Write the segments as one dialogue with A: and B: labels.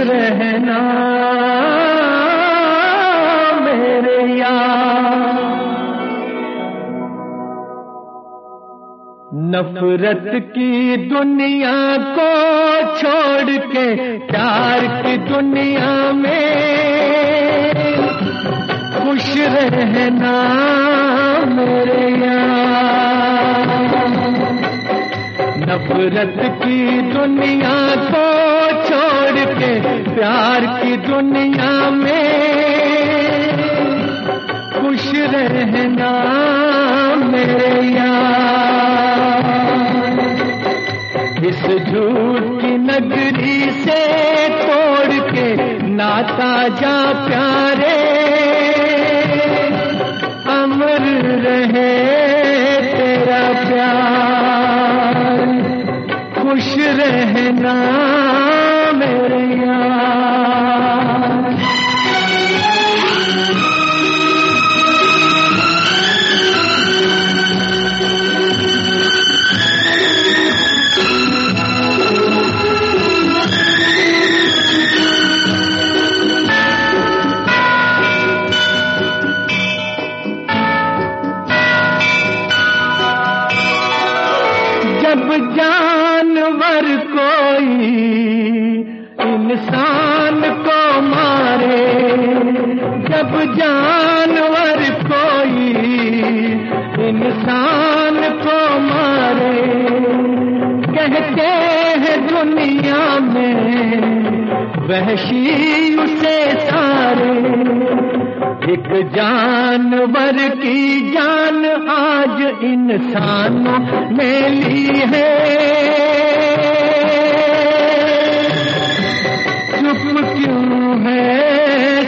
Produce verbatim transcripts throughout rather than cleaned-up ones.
A: रहना मेरे यार। नफरत की दुनिया को छोड़ के प्यार की दुनिया में खुश रहना मेरे यार। नफरत की दुनिया को छोड़ के प्यार की दुनिया में खुश रहना मेरे यार। इस झूठ की नगरी से तोड़ के नाता जा प्यारे, अमर रहे तेरा प्यार। खुश रहना मेरे यार। जब जानवर कोई इंसान को मारे, जब जानवर कोई इंसान को मारे, कहते हैं दुनिया में वहशी उसे सारे। एक जानवर की जान आज इंसानों ने ली है, चुप क्यों है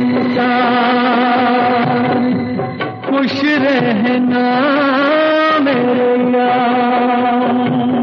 A: संसार। खुश रहना मेरे यार।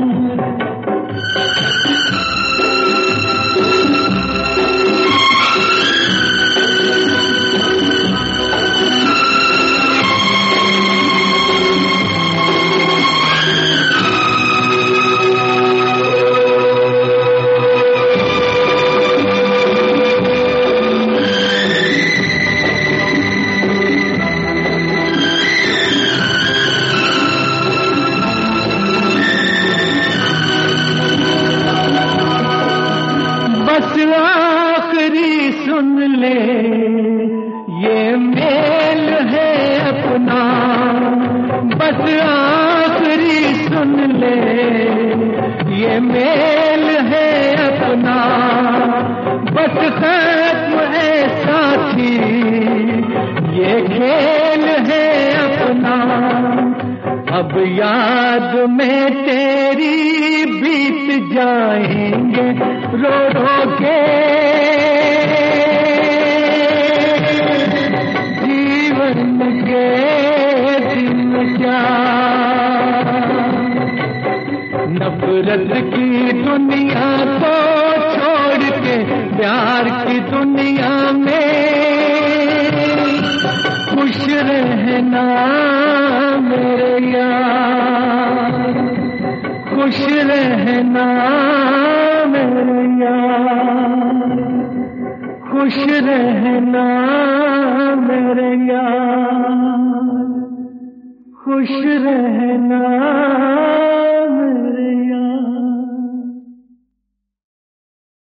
A: आखिरी सुन ले ये मेल है अपना, बस आखिरी सुन ले ये मेल है अपना। बस खत्म है साथी ये खेल है अपना। अब याद में तेरी बीत जाएंगे रो रो के जीवन के दिन क्या। नफरत की दुनिया को छोड़ के प्यार की दुनिया में खुश रहना मेरे यार। खुश रहना मेरे यार। खुश रहना मेरे यार। खुश रहना